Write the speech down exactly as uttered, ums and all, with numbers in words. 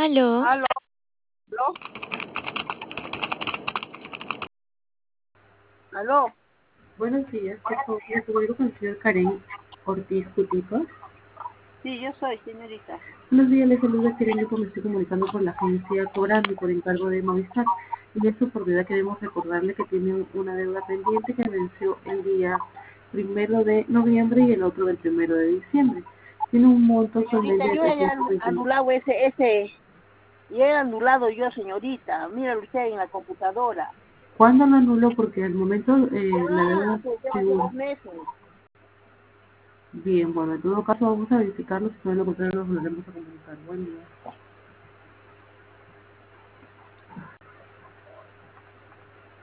Aló, Aló, aló, aló. Buenos días, por favor, me comunico con el señor Karen Ortiz Cutico. Sí, yo soy señorita. Buenos días, les saluda Karen, yo me estoy comunicando con la agencia cobrando por encargo de Movistar. En esta oportunidad queremos recordarle que tiene una deuda pendiente que venció el día primero de noviembre y el otro del primero de diciembre. Tiene un monto Señorita, actualmente de yo he trescientos anu- veintinueve. anulado ese, ese, y he anulado yo, señorita. Mira usted en la computadora. ¿Cuándo lo anuló? Porque al momento eh, la Ah, deuda pues ya hace figura. dos meses. Bien, bueno, en todo caso vamos a verificarlo, si no lo contrario nos volveremos a comunicar. Buen día.